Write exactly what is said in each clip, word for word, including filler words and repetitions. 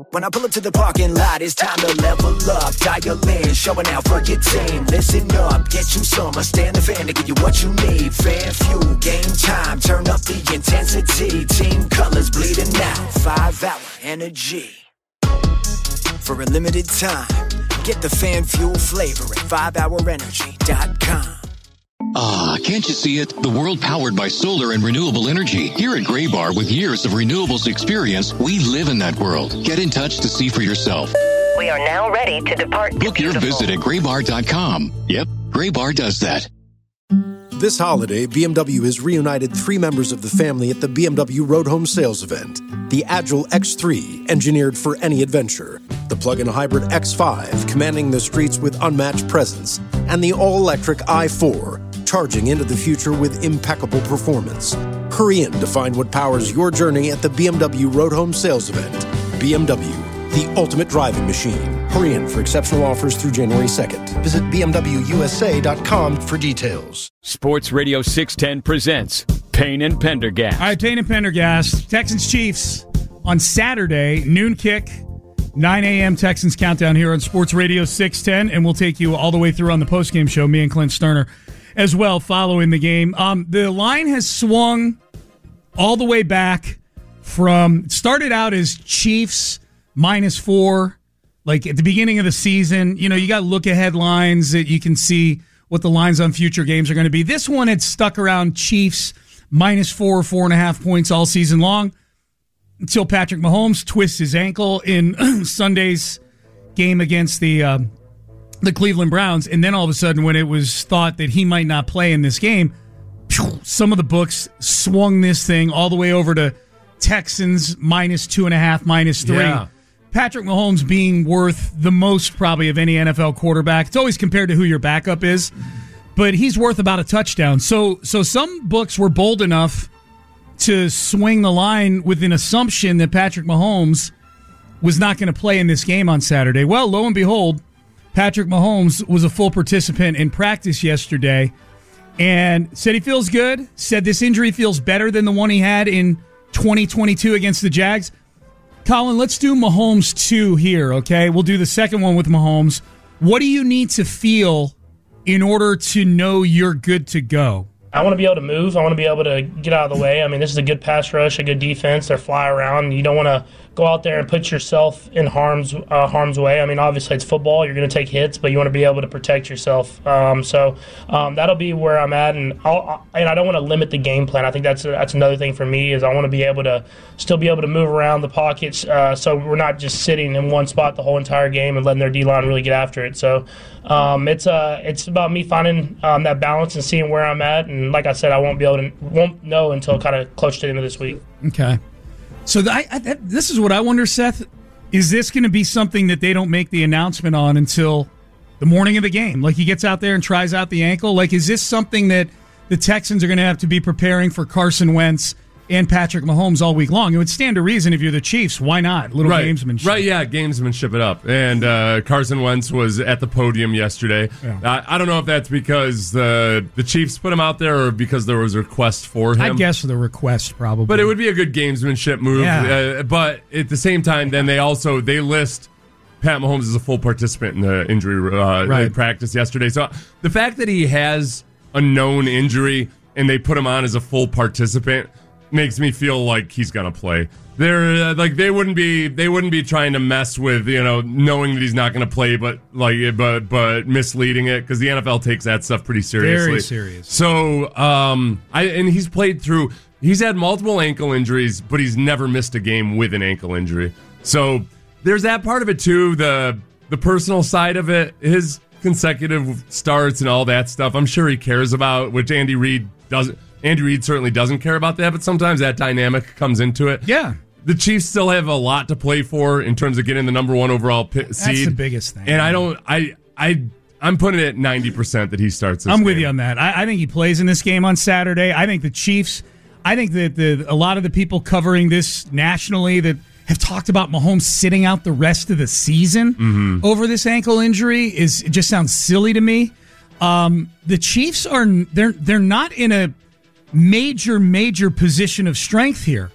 When I pull up to the parking lot, it's time to level up. Dial in, showing out for your team. Listen up, get you some. I stand the fan to give you what you need. Fan fuel, game time, turn up the intensity. Team colors bleeding out, five hour energy. For a limited time, get the fan fuel flavor at five hour energy dot com. Ah, can't you see it? The world powered by solar and renewable energy. Here at Graybar, with years of renewables experience, we live in that world. Get in touch to see for yourself. We are now ready to depart. Book your visit at graybar dot com. Yep, Graybar does that. This holiday, B M W has reunited three members of the family at the B M W Road Home Sales Event. The Agile X three, engineered for any adventure. The plug-in hybrid X five, commanding the streets with unmatched presence. And the all-electric i four, charging into the future with impeccable performance. Hurry in to find what powers your journey at the B M W Road Home Sales Event. B M W, the ultimate driving machine. Hurry in for exceptional offers through January second. Visit b m w u s a dot com for details. Sports Radio six ten presents Payne and Pendergast. All right, Payne and Pendergast. Texans Chiefs on Saturday, noon kick, nine a.m. Texans countdown here on Sports Radio six ten, and we'll take you all the way through on the postgame show, me and Clint Sterner as well following the game. Um, the line has swung all the way back from, it started out as Chiefs minus four, like at the beginning of the season. You know, you got look-ahead lines that you can see what the lines on future games are going to be. This one had stuck around Chiefs minus four, four and a half points all season long until Patrick Mahomes twists his ankle in Sunday's game against the uh, the Cleveland Browns. And then all of a sudden, when it was thought that he might not play in this game, some of the books swung this thing all the way over to Texans minus two and a half, minus three. Yeah. Patrick Mahomes being worth the most probably of any N F L quarterback. It's always compared to who your backup is, but he's worth about a touchdown. So, so some books were bold enough to swing the line with an assumption that Patrick Mahomes was not going to play in this game on Saturday. Well, lo and behold, Patrick Mahomes was a full participant in practice yesterday and said he feels good, said this injury feels better than the one he had in twenty twenty-two against the Jags. Colin, let's do Mahomes two here, okay? We'll do the second one with Mahomes. What do you need to feel in order to know you're good to go? I want to be able to move. I want to be able to get out of the way. I mean, this is a good pass rush, a good defense. They fly around. You don't want to go out there and put yourself in harm's uh, harm's way. I mean, obviously it's football. You're going to take hits, but you want to be able to protect yourself. Um, so um, that'll be where I'm at, and I'll, and I don't want to limit the game plan. I think that's that's another thing for me is I want to be able to still be able to move around the pockets, uh, so we're not just sitting in one spot the whole entire game and letting their D-line really get after it. So um, it's uh it's about me finding um, that balance and seeing where I'm at. And like I said, I won't be able to won't know until kind of close to the end of this week. Okay. So the, I, I, this is what I wonder, Seth. Is this going to be something that they don't make the announcement on until the morning of the game? Like he gets out there and tries out the ankle? Like, is this something that the Texans are going to have to be preparing for Carson Wentz and Patrick Mahomes all week long? It would stand to reason if you're the Chiefs. Why not? A little right. gamesmanship. Right, yeah, gamesmanship it up. And uh, Carson Wentz was at the podium yesterday. Yeah. I, I don't know if that's because the the Chiefs put him out there or because there was a request for him. I guess the request probably. But it would be a good gamesmanship move. Yeah. Uh, but at the same time, then they also they list Pat Mahomes as a full participant in the injury uh, right. practice yesterday. So the fact that he has a known injury and they put him on as a full participant makes me feel like he's gonna play. They're uh, like they wouldn't be they wouldn't be trying to mess with, you know, knowing that he's not gonna play, but like but but misleading it, because the N F L takes that stuff pretty seriously. Very serious. So um, I and he's played through. He's had multiple ankle injuries, but he's never missed a game with an ankle injury. So there's that part of it too. The the personal side of it, his consecutive starts and all that stuff. I'm sure he cares about, which Andy Reid doesn't. Andy Reid certainly doesn't care about that, but sometimes that dynamic comes into it. Yeah. The Chiefs still have a lot to play for in terms of getting the number one overall p- seed. That's the biggest thing. And I don't, I, I, I'm putting it at ninety percent that he starts this I'm game. with you on that. I, I think he plays in this game on Saturday. I think the Chiefs, I think that the a lot of the people covering this nationally that have talked about Mahomes sitting out the rest of the season mm-hmm. over this ankle injury is, it just sounds silly to me. Um, the Chiefs are, they're, they're not in a major, major position of strength here.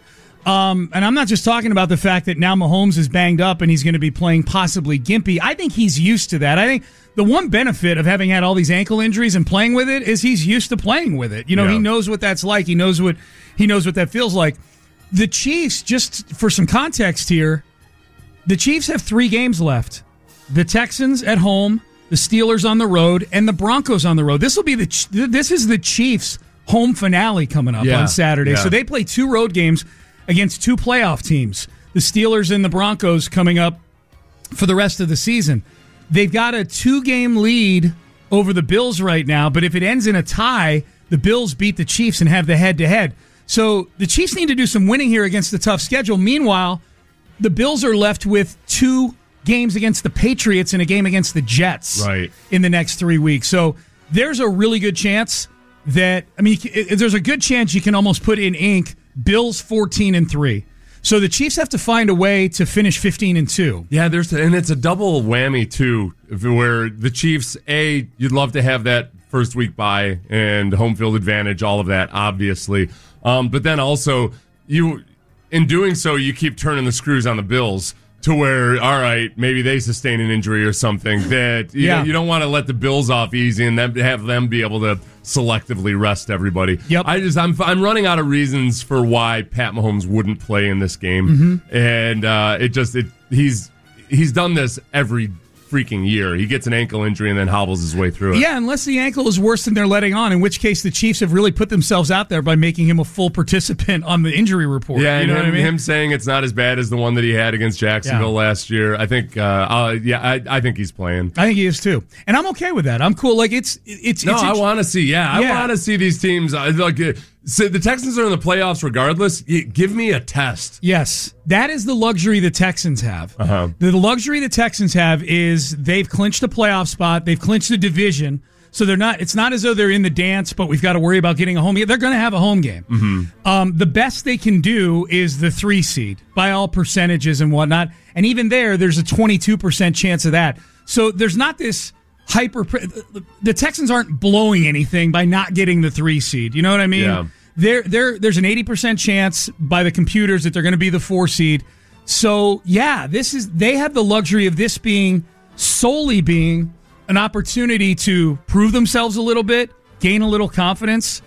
Um, and I'm not just talking about the fact that now Mahomes is banged up and he's going to be playing possibly gimpy. I think he's used to that. I think the one benefit of having had all these ankle injuries and playing with it is he's used to playing with it. You know, Yeah. he knows what that's like. He knows what he knows what that feels like. The Chiefs, just for some context here, the Chiefs have three games left. The Texans at home, the Steelers on the road, and the Broncos on the road. This will be the this is the Chiefs' home finale coming up Yeah, on Saturday. yeah. So they play two road games against two playoff teams, the Steelers and the Broncos, coming up for the rest of the season. They've got a two-game lead over the Bills right now, but if it ends in a tie, the Bills beat the Chiefs and have the head-to-head. So the Chiefs need to do some winning here against the tough schedule. Meanwhile, the Bills are left with two games against the Patriots and a game against the Jets Right. in the next three weeks. So there's a really good chance that, I mean, it- there's a good chance you can almost put in ink Bills fourteen and three. So the Chiefs have to find a way to finish fifteen and two. Yeah, there's and it's a double whammy too, where the Chiefs, A, you'd love to have that first week bye and home field advantage, all of that, obviously. Um, but then also, you in doing so, you keep turning the screws on the Bills to where, all right, maybe they sustain an injury or something that you, Yeah. know, you don't want to let the Bills off easy and then have them be able to selectively rest everybody. Yep. I just I'm I'm running out of reasons for why Pat Mahomes wouldn't play in this game, Mm-hmm. and uh, it just it he's he's done this every freaking year. He gets an ankle injury and then hobbles his way through it. Yeah, unless the ankle is worse than they're letting on, in which case the Chiefs have really put themselves out there by making him a full participant on the injury report. Yeah, you and know him, what I mean? him saying it's not as bad as the one that he had against Jacksonville Yeah. last year. I think, uh, uh, yeah, I, I think he's playing. I think he is too, and I'm okay with that. I'm cool. Like it's it's No, it's, I want to see. Yeah, Yeah. I want to see these teams. Uh, like, uh, so the Texans are in the playoffs regardless. Y- Give me a test. Yes, that is the luxury the Texans have. Uh-huh. The, the luxury the Texans have is they've clinched a playoff spot. They've clinched a division, so they're not. It's not as though they're in the dance, but we've got to worry about getting a home game. They're going to have a home game. Mm-hmm. Um, the best they can do is the three seed by all percentages and whatnot, and even there, there's a twenty-two percent chance of that. So there's not this hyper. The Texans aren't blowing anything by not getting the three seed. You know what I mean? Yeah. There, there, there's an eighty percent chance by the computers that they're going to be the four seed. So yeah, this is they have the luxury of this being solely being an opportunity to prove themselves a little bit, gain a little confidence,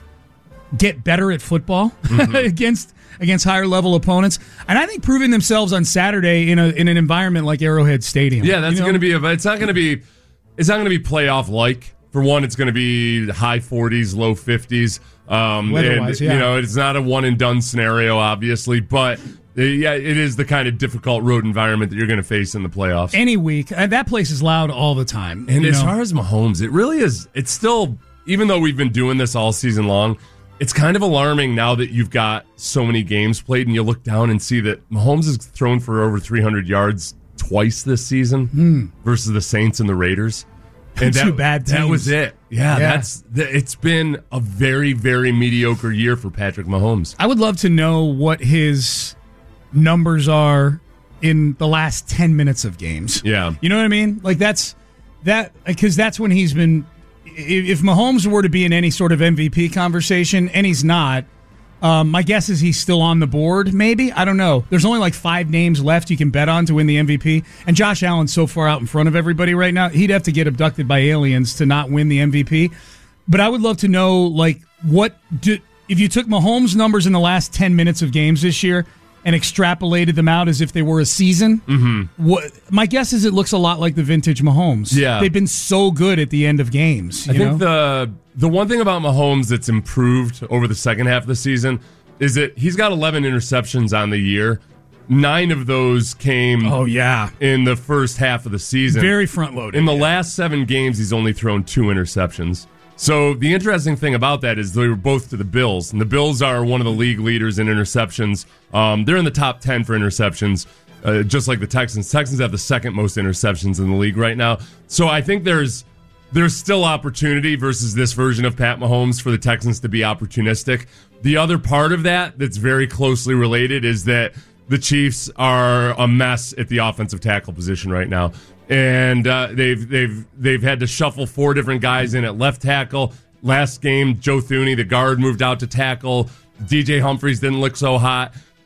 get better at football Mm-hmm. against against higher level opponents, and I think proving themselves on Saturday in a in an environment like Arrowhead Stadium. Yeah, that's You know? going to be. A, it's not going to be. It's not going to be playoff like. For one, it's going to be high forties, low fifties. Um, Weather-wise, and, yeah. You know, it's not a one and done scenario, obviously, but uh, yeah, it is the kind of difficult road environment that you're going to face in the playoffs. Any week, uh, that place is loud all the time. And you as know? far as Mahomes, it really is. It's still, even though we've been doing this all season long, it's kind of alarming now that you've got so many games played and you look down and see that Mahomes has thrown for over three hundred yards twice this season versus the Saints and the Raiders. And Two that, bad that teams. was it. Yeah, Yeah. that's th- it's been a very, very mediocre year for Patrick Mahomes. I would love to know what his numbers are in the last ten minutes of games. Yeah. You know what I mean? Like that's that because that's when he's been. If if Mahomes were to be in any sort of M V P conversation, and he's not, um, my guess is he's still on the board. Maybe I don't know. There's only like five names left you can bet on to win the M V P, and Josh Allen's so far out in front of everybody right now. He'd have to get abducted by aliens to not win the M V P. But I would love to know like what do, if you took Mahomes' numbers in the last ten minutes of games this year and extrapolated them out as if they were a season. Mm-hmm. What my guess is it looks a lot like the vintage Mahomes. Yeah. They've been so good at the end of games. You I think know? the the one thing about Mahomes that's improved over the second half of the season is that he's got eleven interceptions on the year. Nine of those came oh yeah, in the first half of the season. very front loaded. In the last seven games, he's only thrown two interceptions. So the interesting thing about that is they were both to the Bills, and the Bills are one of the league leaders in interceptions. Um, they're in the top ten for interceptions, uh, just like the Texans. Texans have the second most interceptions in the league right now. So I think there's there's still opportunity versus this version of Pat Mahomes for the Texans to be opportunistic. The other part of that that's very closely related is that the Chiefs are a mess at the offensive tackle position right now. And uh, they've they've they've had to shuffle four different guys in at left tackle. Last game, Joe Thuney, the guard, moved out to tackle. D J Humphries didn't look so hot.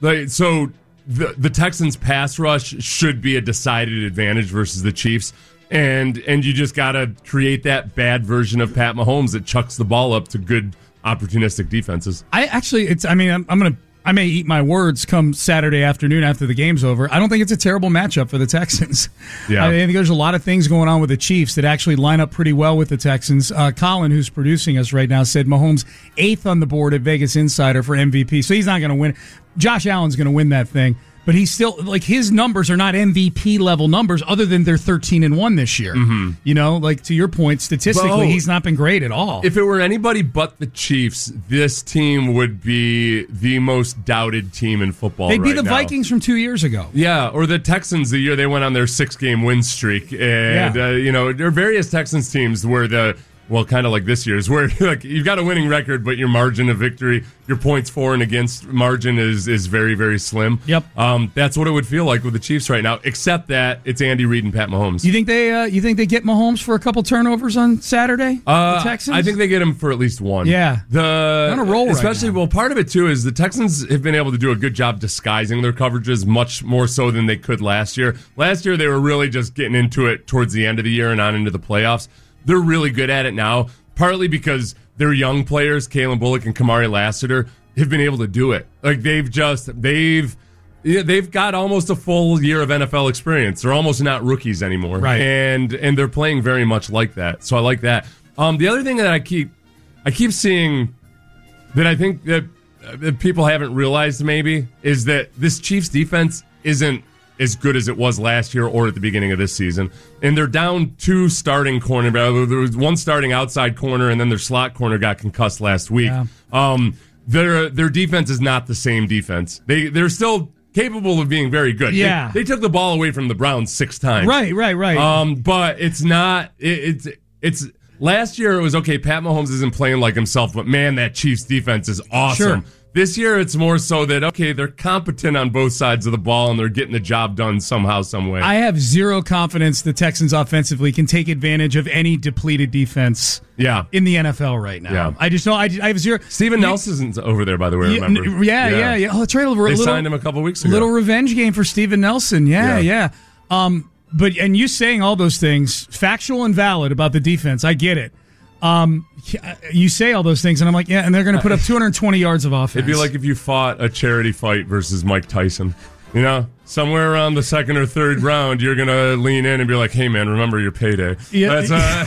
Like, so the the Texans pass rush should be a decided advantage versus the Chiefs. And and you just got to create that bad version of Pat Mahomes that chucks the ball up to good opportunistic defenses. I actually, it's. I mean, I'm, I'm going to. I may eat my words come Saturday afternoon after the game's over. I don't think it's a terrible matchup for the Texans. Yeah. I think there's a lot of things going on with the Chiefs that actually line up pretty well with the Texans. Uh, Colin, who's producing us right now, said Mahomes eighth on the board at Vegas Insider for M V P. So he's not going to win. Josh Allen's going to win that thing. But he's still, like, his numbers are not M V P level numbers other than they're thirteen and one this year. Mm-hmm. You know, like, to your point, statistically, Well, he's not been great at all. If it were anybody but the Chiefs, this team would be the most doubted team in football They'd be right the now. Vikings from two years ago. Yeah, or the Texans the year they went on their six-game win streak. And, Yeah. uh, you know, there are various Texans teams where the, well, kind of like this year's, where like you've got a winning record, but your margin of victory, your points for and against margin is is very, very slim. Yep. Um, that's what it would feel like with the Chiefs right now, except that it's Andy Reid and Pat Mahomes. You think they uh, you think they get Mahomes for a couple turnovers on Saturday? Uh, the Texans? I think they get him for at least one. Yeah. The On a roll right especially now. well, part of it too is the Texans have been able to do a good job disguising their coverages much more so than they could last year. Last year they were really just getting into it towards the end of the year and on into the playoffs. They're really good at it now, partly because their young players, Kalen Bullock and Kamari Lassiter, have been able to do it. Like they've just they've yeah, they've got almost a full year of N F L experience. They're almost not rookies anymore, Right. And and they're playing very much like that. So I like that. Um, the other thing that I keep I keep seeing that I think that, uh, that people haven't realized maybe is that this Chiefs defense isn't as good as it was last year or at the beginning of this season. And they're down two starting corner. There was one starting outside corner, and then their slot corner got concussed last week. Yeah. Um, their their defense is not the same defense. They they're still capable of being very good. Yeah. They, they took the ball away from the Browns six times. Right, right, right. Um, but it's not. It, it's it's last year it was okay. Pat Mahomes isn't playing like himself, but man, that Chiefs defense is awesome. Sure. This year, it's more so that, okay, they're competent on both sides of the ball, and they're getting the job done somehow, some way. I have zero confidence the Texans offensively can take advantage of any depleted defense yeah. in the N F L right now. Yeah. I just know I, I have zero. Steven Nelson's over there, by the way, Yeah, remember? n- yeah, yeah, yeah. Oh, that's right. A They little, signed him a couple weeks ago. little revenge game for Steven Nelson. Yeah, yeah. Yeah. Um, but and you saying all those things, factual and valid about the defense, I get it. Um, you say all those things, and I'm like, yeah, and they're going to put up two hundred twenty yards of offense. It'd be like if you fought a charity fight versus Mike Tyson. You know, somewhere around the second or third round, you're going to lean in and be like, hey, man, remember your payday. Yeah. That's, uh,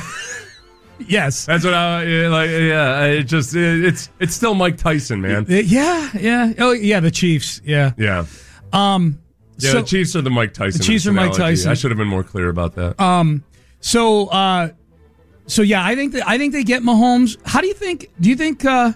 yes. that's what I, yeah, like, yeah, it just, it, it's it's still Mike Tyson, man. Yeah, yeah. Oh, yeah, the Chiefs. Yeah. Yeah. Um, Yeah, so, the Chiefs are the Mike Tyson. The Chiefs are Mike analogy. Tyson. I should have been more clear about that. Um, so, uh, so yeah, I think that I think they get Mahomes. How do you think? Do you think uh,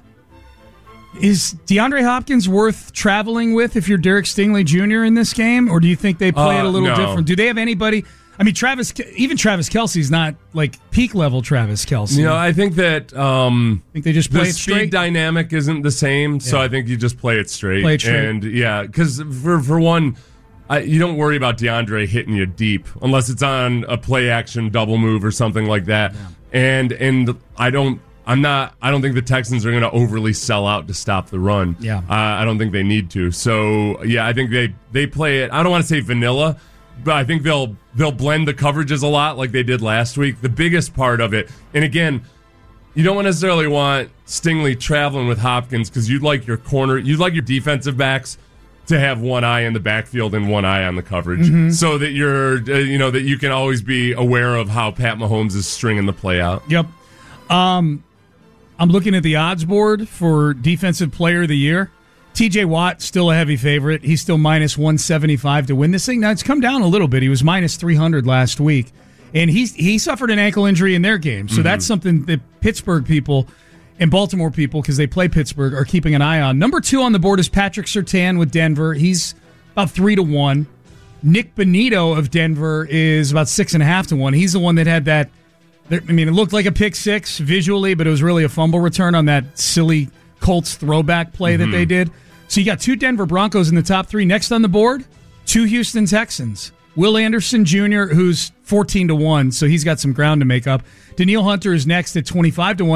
is DeAndre Hopkins worth traveling with if you're Derek Stingley Junior in this game, or do you think they play Uh, it a little no. different? Do they have anybody? I mean, Travis, even Travis Kelce's not like peak level Travis Kelce. You know, I think that um, I think they just play the it speed straight. dynamic isn't the same, so Yeah. I think you just play it straight. Play it straight. And yeah, because for for one, I, you don't worry about DeAndre hitting you deep unless it's on a play action double move or something like that. Yeah. And and I don't. I'm not. I don't think the Texans are going to overly sell out to stop the run. Yeah. uh, I don't think they need to. So yeah, I think they they play it. I don't want to say vanilla, but I think they'll they'll blend the coverages a lot like they did last week. The biggest part of it, and again, you don't necessarily want Stingley traveling with Hopkins because you'd like your corner, you'd like your defensive backs to have one eye in the backfield and one eye on the coverage, Mm-hmm. so that you're uh, you know that you can always be aware of how Pat Mahomes is stringing the play out. Yep. Um, I'm looking at the odds board for Defensive Player of the Year. T J Watt, still a heavy favorite. He's still minus one seventy-five to win this thing. Now, it's come down a little bit. He was minus three hundred last week. And he's, he suffered an ankle injury in their game. So Mm-hmm. that's something that Pittsburgh people and Baltimore people, because they play Pittsburgh, are keeping an eye on. Number two on the board is Patrick Surtain with Denver. He's about three to one. Nick Bonito of Denver is about six and a half to one. He's the one that had that. I mean, it looked like a pick six visually, but it was really a fumble return on that silly Colts throwback play Mm-hmm. that they did. So you got two Denver Broncos in the top three. Next on the board, two Houston Texans. Will Anderson Junior, who's fourteen to one, so he's got some ground to make up. Daniil Hunter is next at twenty-five to one. How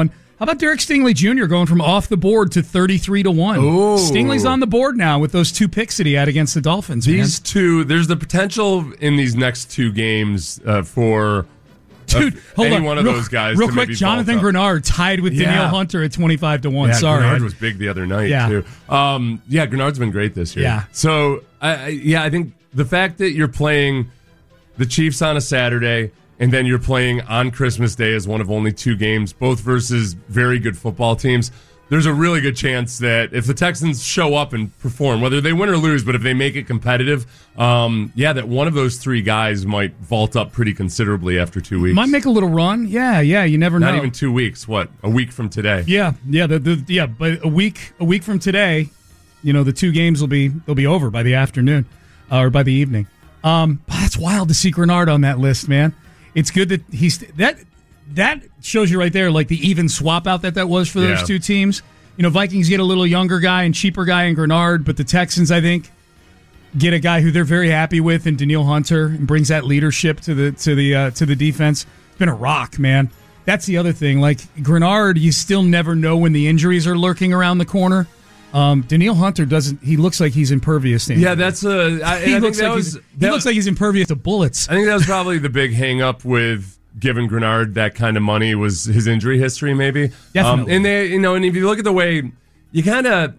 How about Derek Stingley Junior going from off the board to thirty-three to one? Ooh. Stingley's on the board now with those two picks that he had against the Dolphins. These man. two, there's the potential in these next two games uh, for Dude, uh, hold any on. one of real, those guys. Real to quick, maybe Jonathan vault up. Grenard tied with Yeah. Danielle Hunter at twenty-five to one. Yeah, Sorry. Grenard was big the other night, Yeah. too. Um, yeah, Grenard's been great this year. Yeah. So, I, I, yeah, I think the fact that you're playing the Chiefs on a Saturday and then you're playing on Christmas Day as one of only two games, both versus very good football teams, there's a really good chance that if the Texans show up and perform, whether they win or lose, but if they make it competitive, um, yeah, that one of those three guys might vault up pretty considerably after two weeks. Might make a little run. Yeah, yeah, you never know. Not even two weeks. What, a week from today? Yeah, yeah, the, the, yeah. But a week, a week from today, you know, the two games will be they'll be over by the afternoon uh, or by the evening. Um, that's wild to see Grenard on that list, man. It's good that he's that. That shows you right there, like the even swap out that that was for those Yeah. two teams. You know, Vikings get a little younger guy and cheaper guy in Grenard, but the Texans, I think, get a guy who they're very happy with in Danielle Hunter and brings that leadership to the to the uh, to the defense. It's been a rock, man. That's the other thing. Like Grenard, you still never know when the injuries are lurking around the corner. Um, Danielle Hunter doesn't. He looks like he's impervious to injury. Yeah, that's a. I, He I looks think that like was. he's, he that- looks like he's impervious to bullets. I think that was probably the big hang up with giving Grenard that kind of money was his injury history, maybe. Definitely. Um, and they, you know, and if you look at the way you kind of,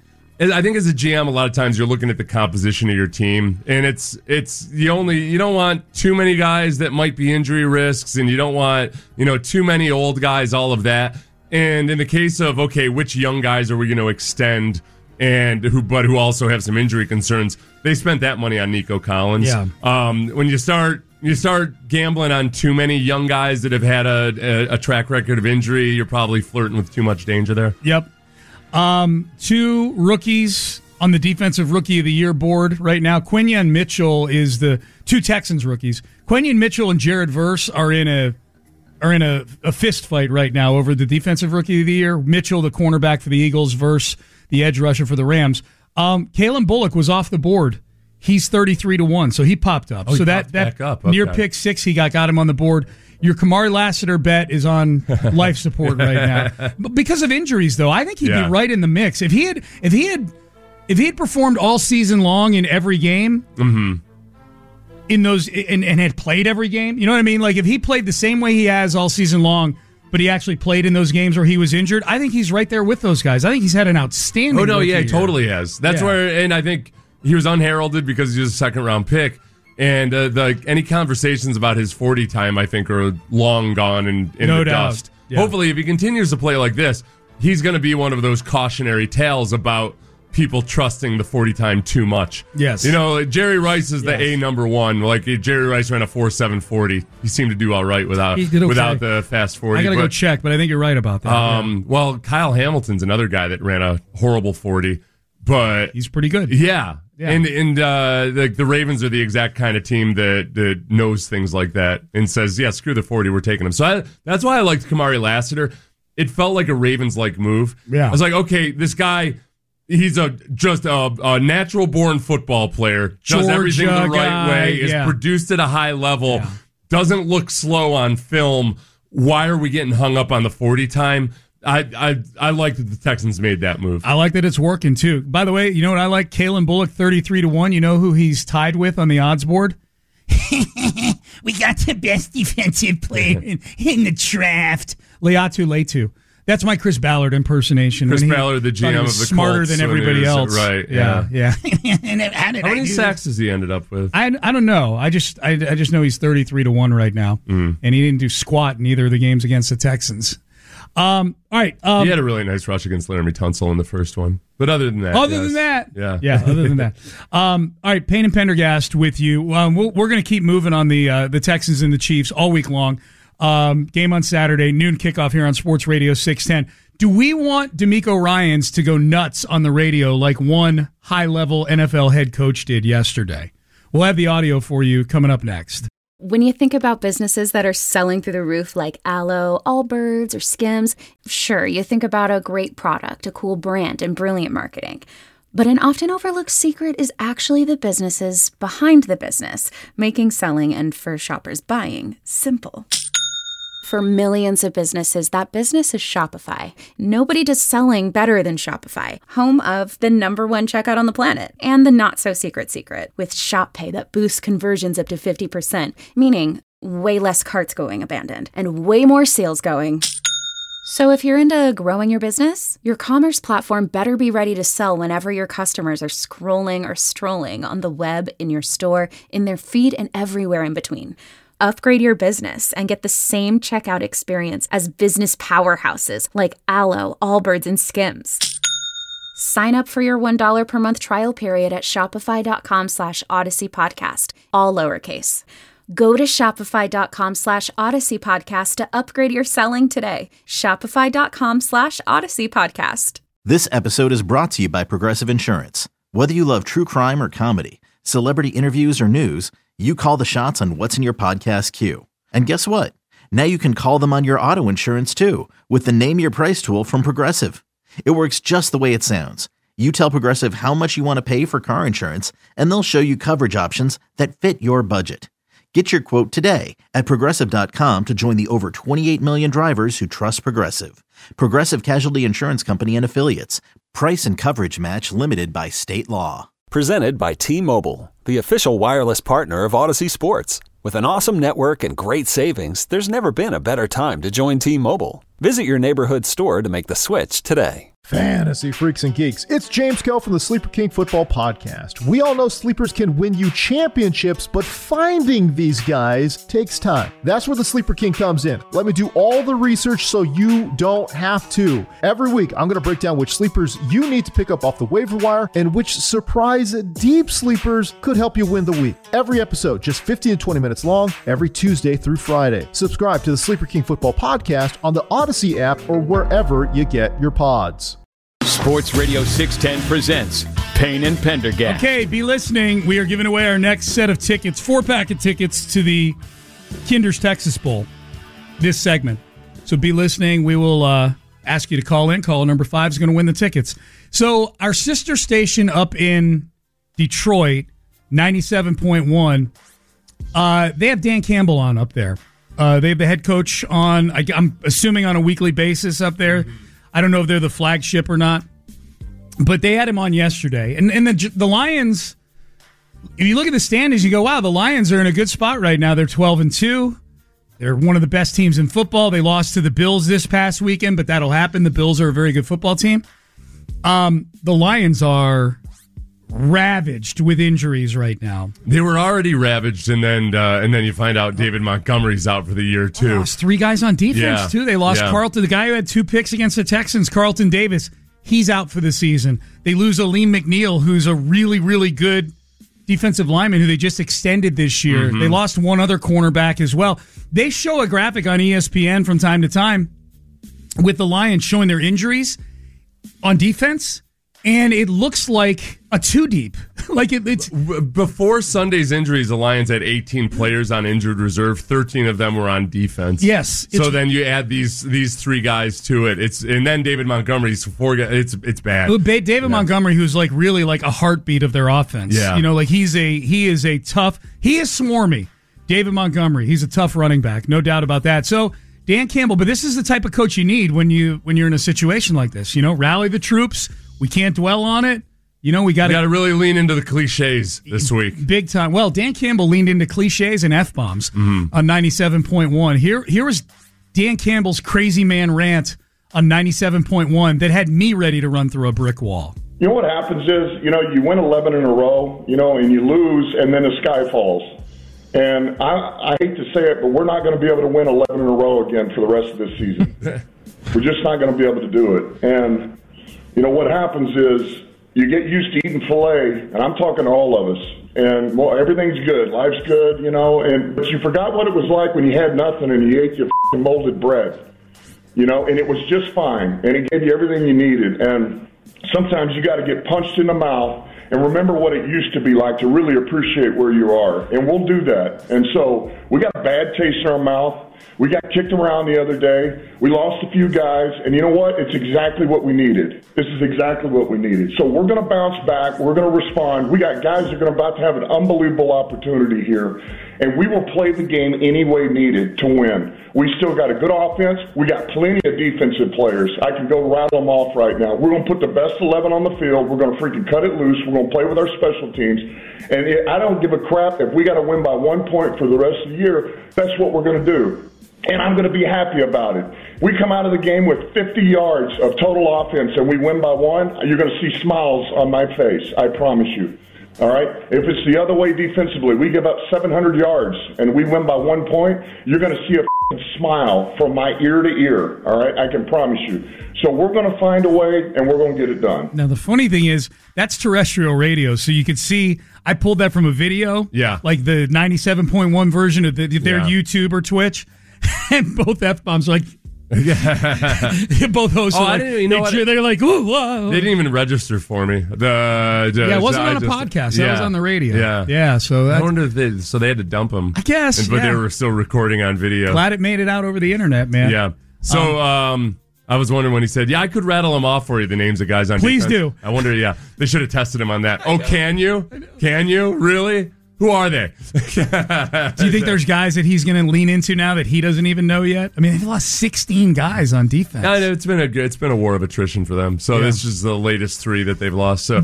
I think as a G M, a lot of times you're looking at the composition of your team, and it's it's you only you don't want too many guys that might be injury risks, and you don't want you know too many old guys, all of that. And in the case of okay, which young guys are we going to extend? And who, but who also have some injury concerns. They spent that money on Nico Collins. Yeah. Um, when you start, you start gambling on too many young guys that have had a, a, a track record of injury. You're probably flirting with too much danger there. Yep. Um, two rookies on the defensive rookie of the year board right now. Quinyon Mitchell is the two Texans rookies. Quinyon Mitchell and Jared Verse are in a are in a, a fist fight right now over the defensive rookie of the year. Mitchell, the cornerback for the Eagles, Verse, the edge rusher for the Rams. Um, Kalen Bullock was off the board. He's thirty-three to one, so he popped up. Oh, he so that popped that back up. near Okay. pick six, he got got him on the board. Your Kamari Lassiter bet is on life support right now, but because of injuries, though. I think he'd Yeah. be right in the mix if he had if he had if he had performed all season long in every game. Mm-hmm. In those and, and had played every game, you know what I mean? Like if he played the same way he has all season long, but he actually played in those games where he was injured, I think he's right there with those guys. I think he's had an outstanding. Oh no, yeah, he rookie year. totally has. That's Yeah. where, and I think he was unheralded because he was a second round pick. And uh, the any conversations about his forty time, I think, are long gone and in No the doubt. dust. Yeah. Hopefully, if he continues to play like this, he's going to be one of those cautionary tales about people trusting the forty time too much. Yes. You know, like Jerry Rice is the Yes. A number one. Like Jerry Rice ran a four seven forty. He seemed to do all right without He did okay. without the fast forty. I gotta but, go check, but I think you're right about that. Um, well, Kyle Hamilton's another guy that ran a horrible forty, but yeah. He's pretty good. yeah. Yeah. And and uh, the the Ravens are the exact kind of team that, that knows things like that and says, yeah, screw the forty, we're taking him. So I, that's why I liked Kamari Lassiter. It felt like a Ravens-like move. Yeah. I was like, okay, this guy, he's a just a, a natural-born football player, does Georgia everything the right guy, way, is yeah. produced at a high level, Yeah. doesn't look slow on film. Why are we getting hung up on the forty time? I I I like that the Texans made that move. I like that it's working too. By the way, you know what I like? Kalen Bullock, thirty-three to one. You know who he's tied with on the odds board? We got the best defensive player in, in the draft. Leatu Letu. That's my Chris Ballard impersonation. Chris when he Ballard, the G thought he M was of the smarter Colts than when he everybody was- else. right, Yeah. Yeah. And how did How I many do sacks has he ended up with? I, I don't know. I just I, I just know he's thirty-three to one right now, Mm. and he didn't do squat in either of the games against the Texans. Um, all right. Um, he had a really nice rush against Laramie Tunsil in the first one. But other than that. Other yes. than that, Yeah. yeah. Other than that, um, all right. Payne and Pendergast with you. Um, we'll, we're going to keep moving on the uh, the Texans and the Chiefs all week long. Um, game on Saturday, noon kickoff here on Sports Radio six ten. Do we want D'Amico Ryans to go nuts on the radio like one high level N F L head coach did yesterday? We'll have the audio for you coming up next. When you think about businesses that are selling through the roof like Aloe, Allbirds, or Skims, sure, you think about a great product, a cool brand, and brilliant marketing. But an often overlooked secret is actually the businesses behind the business, making selling and for shoppers buying simple. For millions of businesses, that business is Shopify. Nobody does selling better than Shopify, home of the number one checkout on the planet and the not-so-secret secret with Shop Pay that boosts conversions up to fifty percent, meaning way less carts going abandoned and way more sales going. So if you're into growing your business, your commerce platform better be ready to sell whenever your customers are scrolling or strolling on the web, in your store, in their feed, and everywhere in between. Upgrade your business and get the same checkout experience as business powerhouses like Alo, Allbirds, and Skims. Sign up for your one dollar per month trial period at shopify.com slash Odyssey Podcast, all lowercase. Go to shopify.com slash Odyssey Podcast to upgrade your selling today. Shopify.com slash Odyssey Podcast. This episode is brought to you by Progressive Insurance. Whether you love true crime or comedy, celebrity interviews or news, you call the shots on what's in your podcast queue. And guess what? Now you can call them on your auto insurance too with the Name Your Price tool from Progressive. It works just the way it sounds. You tell Progressive how much you want to pay for car insurance, and they'll show you coverage options that fit your budget. Get your quote today at Progressive dot com to join the over twenty-eight million drivers who trust Progressive. Progressive Casualty Insurance Company and Affiliates. Price and coverage match limited by state law. Presented by T-Mobile, the official wireless partner of Odyssey Sports. With an awesome network and great savings, there's never been a better time to join T-Mobile. Visit your neighborhood store to make the switch today. Fantasy freaks and geeks, it's James Kell from the Sleeper King Football Podcast. We all know sleepers can win you championships, but finding these guys takes time. That's where the Sleeper King comes in. Let me do all the research so you don't have to. Every week, I'm going to break down which sleepers you need to pick up off the waiver wire and which surprise deep sleepers could help you win the week. Every episode, just fifteen to twenty minutes long, every Tuesday through Friday. Subscribe to the Sleeper King Football Podcast on the Odyssey app or wherever you get your pods. Sports Radio six ten presents Payne and Pendergast. Okay, be listening. We are giving away our next set of tickets, four-pack of tickets to the Kinder's Texas Bowl, this segment. So be listening. We will uh, ask you to call in. Caller number five is going to win the tickets. So our sister station up in Detroit, ninety-seven point one, uh, they have Dan Campbell on up there. Uh, they have the head coach on, I, I'm assuming on a weekly basis up there. Mm-hmm. I don't know if they're the flagship or not, but they had him on yesterday. And and the the Lions, if you look at the standings, you go, wow, the Lions are in a good spot right now. They're twelve and two. They're one of the best teams in football. They lost to the Bills this past weekend, but that'll happen. The Bills are a very good football team. Um, the Lions are ravaged with injuries right now. They were already ravaged, and then uh, and then you find out David Montgomery's out for the year too. They lost three guys on defense yeah. too. They lost yeah. Carlton, the guy who had two picks against the Texans, Carlton Davis. He's out for the season. They lose Aleem McNeil, who's a really, really good defensive lineman who they just extended this year. Mm-hmm. They lost one other cornerback as well. They show a graphic on E S P N from time to time with the Lions showing their injuries on defense, and it looks like a two deep. Like it, it's before Sunday's injuries, the Lions had eighteen players on injured reserve. thirteen of them were on defense. Yes. So then you add these these three guys to it. It's and then David Montgomery's four guys. It's it's bad. David yeah. Montgomery, who's like really like a heartbeat of their offense. Yeah. You know, like he's a he is a tough. He is swarmy. David Montgomery. He's a tough running back, no doubt about that. So Dan Campbell, but this is the type of coach you need when you when you're in a situation like this. You know, rally the troops. We can't dwell on it. You know, we got to really lean into the cliches this week. Big time. Well, Dan Campbell leaned into cliches and F-bombs mm-hmm. on ninety-seven point one. Here, here was Dan Campbell's crazy man rant on ninety-seven point one that had me ready to run through a brick wall. You know what happens is, you know, you win eleven in a row, you know, and you lose, and then the sky falls. And I, I hate to say it, but we're not going to be able to win eleven in a row again for the rest of this season. We're just not going to be able to do it. And, you know, what happens is you get used to eating filet, and I'm talking to all of us, and well, everything's good. Life's good, you know, and but you forgot what it was like when you had nothing and you ate your f***ing molded bread, you know, and it was just fine, and it gave you everything you needed. And sometimes you got to get punched in the mouth and remember what it used to be like to really appreciate where you are, and we'll do that. And so we got a bad taste in our mouth. We got kicked around the other day. We lost a few guys, and you know what? It's exactly what we needed. This is exactly what we needed. So we're going to bounce back. We're going to respond. We got guys that are about to have an unbelievable opportunity here, and we will play the game any way needed to win. We still got a good offense. We got plenty of defensive players. I can go rattle them off right now. We're going to put the best eleven on the field. We're going to freaking cut it loose. We're going to play with our special teams. And it, I don't give a crap if we got to win by one point for the rest of the year. That's what we're going to do. And I'm going to be happy about it. We come out of the game with fifty yards of total offense and we win by one, you're going to see smiles on my face. I promise you. All right? If it's the other way defensively, we give up seven hundred yards and we win by one point, you're going to see a smile from my ear to ear. All right? I can promise you. So we're going to find a way and we're going to get it done. Now, the funny thing is, that's terrestrial radio. So you could see, I pulled that from a video. Yeah. Like the ninety-seven point one version of the, their Yeah. YouTube or Twitch. And both F-bombs are like, both hosts Oh, are I like, didn't- you know they, what? they're like, ooh, whoa. They didn't even register for me. The, the Yeah, it wasn't I on a just- podcast. That was on the radio. Yeah, Yeah, so I that's, wonder if they so they had to dump them. I guess, but yeah. they were still recording on video. glad it made it out over the internet, man. Yeah. So um, I was wondering when he said, "Yeah, I could rattle them off for you." The names of guys on Please defense. do. I wonder. Yeah, they should have tested him on that. Oh, can you? Can you really? Who are they? Do you think there's guys that he's going to lean into now that he doesn't even know yet? I mean, they've lost sixteen guys on defense. I know it's been a good- it's been a war of attrition for them. So Yeah. this is the latest three that they've lost. So uh,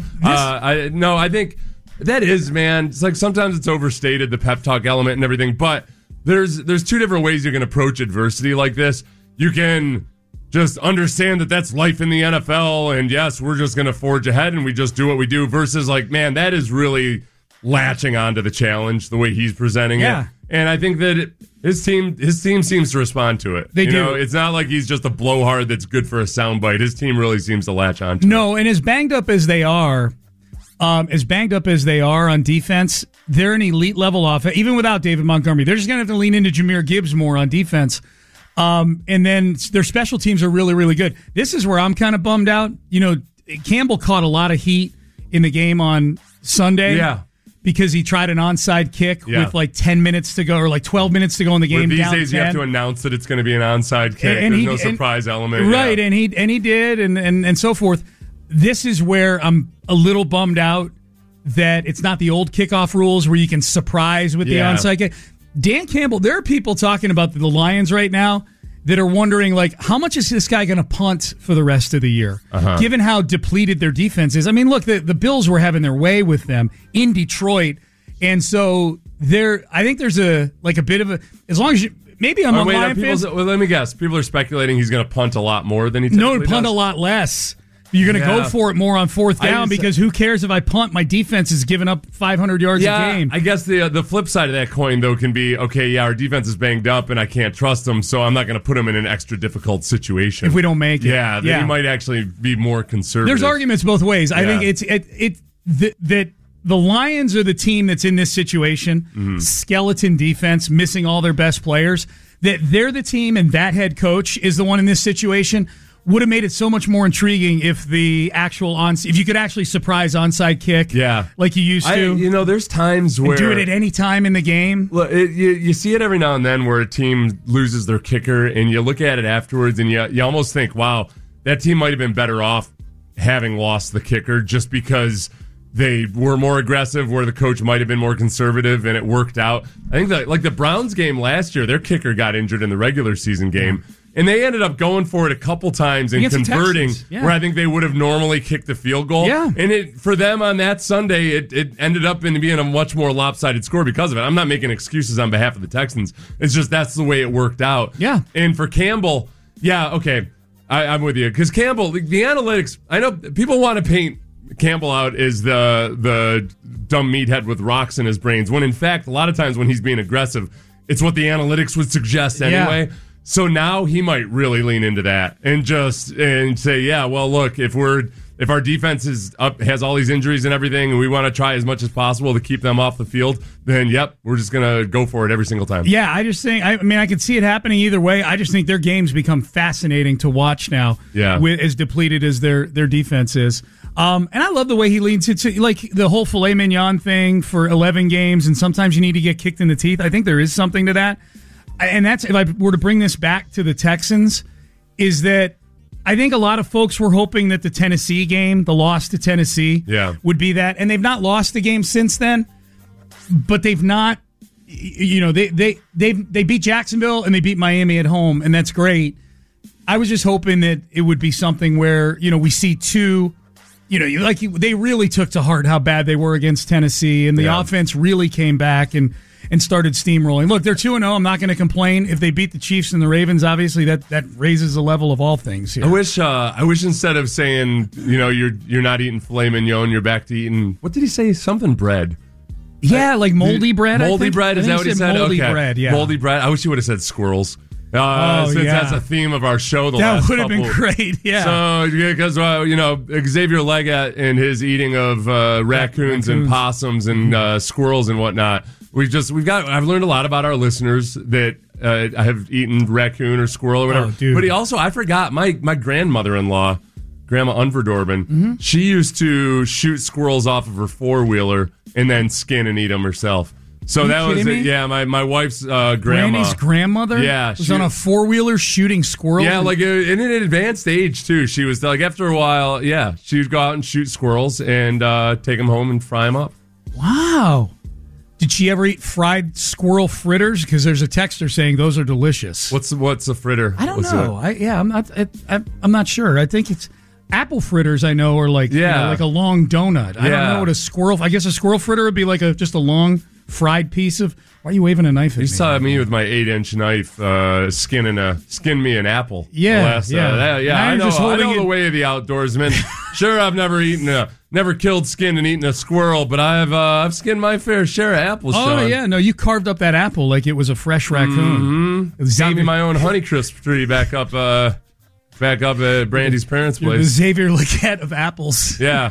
I no, I think that is, man. It's like sometimes it's overstated, the pep talk element and everything, but there's there's two different ways you can approach adversity like this. You can just understand that that's life in the N F L, and yes, we're just going to forge ahead and we just do what we do. Versus like, man, that is really latching onto the challenge the way he's presenting Yeah. it. And I think that it, his team his team seems to respond to it. They you do. Know, it's not like he's just a blowhard that's good for a soundbite. His team really seems to latch on to it. No, and as banged up as they are, um, as banged up as they are on defense, they're an elite level offense. Even without David Montgomery, they're just going to have to lean into Jahmyr Gibbs more on defense. Um, and then their special teams are really, really good. This is where I'm kind of bummed out. You know, Campbell caught a lot of heat in the game on Sunday. Yeah. Because he tried an onside kick Yeah. with like ten minutes to go or like twelve minutes to go in the Where game. these down days you have ten. to announce that it's going to be an onside kick. And There's he- no and- surprise element. Right, Yeah. and he and he did, and, and and so forth. This is where I'm a little bummed out that it's not the old kickoff rules where you can surprise with Yeah. the onside kick. Dan Campbell, there are people talking about the Lions right now that are wondering, like, how much is this guy going to punt for the rest of the year, Uh-huh. given how depleted their defense is? I mean, look, the, the Bills were having their way with them in Detroit, and so there, I think there's a like a bit of a as long as you maybe I'm Oh, on wait, are Lion people- fans. well, let me guess. People are speculating he's going to punt a lot more than he No, typically punt does. a lot less. You're going to Yeah. go for it more on fourth I down just- because who cares if I punt? My defense is giving up five hundred yards Yeah, a game. I guess the uh, the flip side of that coin though can be okay. Yeah, our defense is banged up, and I can't trust them, so I'm not going to put them in an extra difficult situation If we don't make it. Yeah, then Yeah. he might actually be more conservative. There's arguments both ways. I Yeah. think it's it, it th- that the Lions are the team that's in this situation, Mm-hmm. skeleton defense, missing all their best players. That they're the team, and that head coach is the one in this situation. Would have made it so much more intriguing if the actual on if you could actually surprise onside kick, Yeah. like you used I, to. you know, there's times and where do it at any time in the game. Look, it, you, you see it every now and then where a team loses their kicker, and you look at it afterwards, and you you almost think, "Wow, that team might have been better off having lost the kicker just because they were more aggressive, where the coach might have been more conservative, and it worked out." I think that like the Browns game last year, their kicker got injured in the regular season game. And they ended up going for it a couple times and Against the converting, Texans, yeah. where I think they would have normally kicked the field goal. Yeah. And it for them on that Sunday, it, it ended up in being a much more lopsided score because of it. I'm not making excuses on behalf of the Texans. It's just that's the way it worked out. Yeah. And for Campbell, yeah, okay, I, I'm with you. Because Campbell, the, the analytics, I know people want to paint Campbell out as the, the dumb meathead with rocks in his brains, when in fact, a lot of times when he's being aggressive, it's what the analytics would suggest anyway. Yeah. So now he might really lean into that and just and say, yeah, well, look, if we're if our defense is up, has all these injuries and everything, and we want to try as much as possible to keep them off the field, then yep, we're just gonna go for it every single time. Yeah, I just think. I mean, I can see it happening either way. I just think their games become fascinating to watch now. Yeah. with as depleted as their their defense is. Um, and I love the way he leads into like the whole filet mignon thing for eleven games, and sometimes you need to get kicked in the teeth. I think there is something to that. And that's, if I were to bring this back to the Texans, is that I think a lot of folks were hoping that the Tennessee game, the loss to Tennessee, Yeah. would be that. And they've not lost a game since then, but they've not you know, they they they they beat Jacksonville and they beat Miami at home, and that's great. I was just hoping that it would be something where, you know, we see two, you know, like they really took to heart how bad they were against Tennessee, and the yeah. offense really came back and, and started steamrolling. Look, they're two and oh. I'm not going to complain. If they beat the Chiefs and the Ravens, obviously that, that raises the level of all things here. I wish uh, I wish instead of saying, you know, you're you're not eating filet mignon, you're back to eating, what did he say? Something bread. Yeah, like moldy bread. Moldy I think. bread, is I think that what he said? Moldy okay. bread, yeah. Moldy bread. I wish he would have said squirrels. Uh, oh, since yeah. that's a theme of our show the that last would have couple. been great, yeah. So, because, uh, you know, Xavier Leggett and his eating of uh, raccoons, raccoons and possums and uh, squirrels and whatnot, we've just, we've got, I've learned a lot about our listeners that uh, have eaten raccoon or squirrel or whatever. Oh, dude. But he also, I forgot, my, my grandmother-in-law, Grandma Unverdorben, Mm-hmm. she used to shoot squirrels off of her four-wheeler and then skin and eat them herself. So Are you that was kidding it. me? Yeah, my, my wife's uh, grandma. Granny's grandmother? Yeah. Was she, on a four-wheeler shooting squirrels? Yeah, like uh, in an advanced age, too. She was like, after a while, yeah, she would go out and shoot squirrels and uh, take them home and fry them up. Wow. Did she ever eat fried squirrel fritters? Because there's a texter saying those are delicious. What's what's a fritter? I don't what's know. I, yeah, I'm not. I, I, I'm not sure. I think it's apple fritters. I know are like yeah, you know, like a long donut. I yeah. don't know what a squirrel. I guess a squirrel fritter would be like a just a long fried piece of. Why are you waving a knife at you me? You saw me with my eight-inch knife, uh, skinning a skin me an apple. Yeah, last, yeah, uh, that, yeah. I know. I know it. the way of the outdoorsman. Sure, I've never eaten a, never killed, skinned, and eaten a squirrel, but I've uh, I've skinned my fair share of apples. Oh Sean. yeah, no, you carved up that apple like it was a fresh raccoon. Mm-hmm. Got me my own Honeycrisp tree back up, uh, back up at Brandy's parents' place. The Xavier Leggett of apples. Yeah.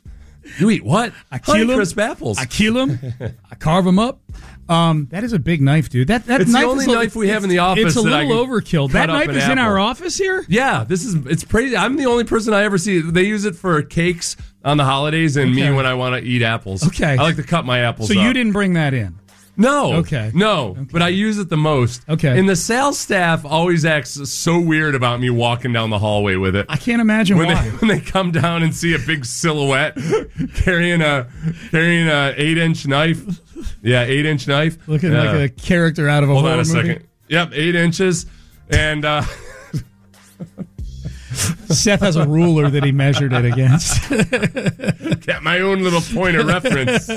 You eat what? I kill them. Honeycrisp apples. I kill them. I carve them up. Um, that is a big knife, dude. That that it's knife the only is a, knife we have in the office. It's a that little I overkill. That knife is apple. in our office here. Yeah, this is it's pretty. I'm the only person I ever see. They use it for cakes on the holidays, and okay. me when I want to eat apples. Okay, I like to cut my apples. So up. you didn't bring that in. No. Okay. No, okay. But I use it the most. Okay. And the sales staff always acts so weird about me walking down the hallway with it. I can't imagine when why. They, when they come down and see a big silhouette carrying a carrying a eight inch knife. Yeah, eight inch knife. Looking uh, like a character out of a hold horror on a movie. second. Yep, eight inches. And uh Seth has a ruler that he measured it against. Got my own little point of reference.